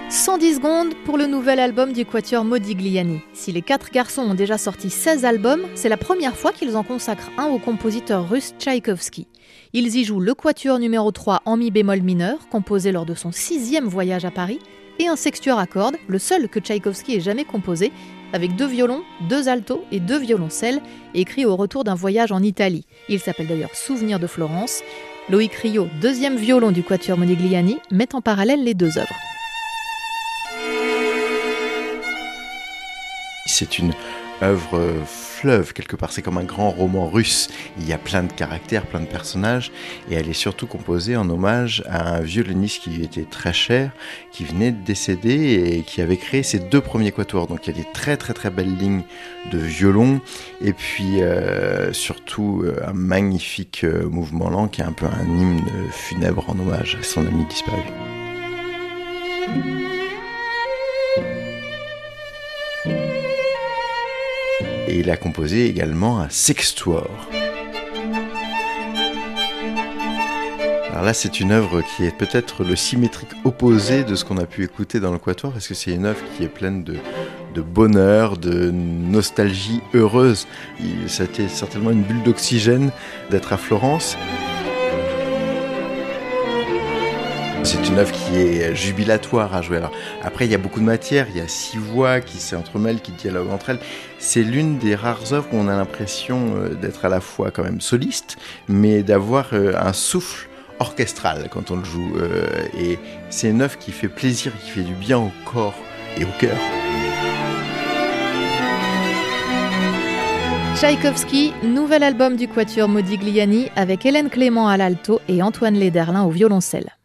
110 secondes pour le nouvel album du quatuor Modigliani. Si les 4 garçons ont déjà sorti 16 albums, c'est la première fois qu'ils en consacrent un au compositeur russe Tchaïkovski. Ils y jouent le quatuor numéro 3 en mi bémol mineur, composé lors de son 6e voyage à Paris, et un sextuor à cordes, le seul que Tchaïkovski ait jamais composé, avec 2 violons, 2 altos et 2 violoncelles, écrit au retour d'un voyage en Italie. Il s'appelle d'ailleurs Souvenir de Florence. Loïc Riot, 2e violon du quatuor Modigliani, met en parallèle les deux œuvres. C'est une œuvre fleuve, quelque part. C'est comme un grand roman russe. Il y a plein de caractères, plein de personnages. Et elle est surtout composée en hommage à un violoniste qui lui était très cher, qui venait de décéder et qui avait créé ses 2 premiers quatuors. Donc il y a des très très très belles lignes de violon. Et puis surtout un magnifique mouvement lent qui est un peu un hymne funèbre en hommage à son ami disparu. Et il a composé également un sextuor. Alors là, c'est une œuvre qui est peut-être le symétrique opposé de ce qu'on a pu écouter dans le quatuor, parce que c'est une œuvre qui est pleine de bonheur, de nostalgie heureuse. Ça a été certainement une bulle d'oxygène d'être à Florence. C'est une œuvre qui est jubilatoire à jouer. Alors, après, il y a beaucoup de matière, il y a 6 voix qui s'entremêlent, qui dialoguent entre elles. C'est l'une des rares œuvres où on a l'impression d'être à la fois quand même soliste, mais d'avoir un souffle orchestral quand on le joue. Et c'est une œuvre qui fait plaisir, qui fait du bien au corps et au cœur. Tchaïkovski, nouvel album du quatuor Modigliani avec Hélène Clément à l'alto et Antoine Lederlin au violoncelle.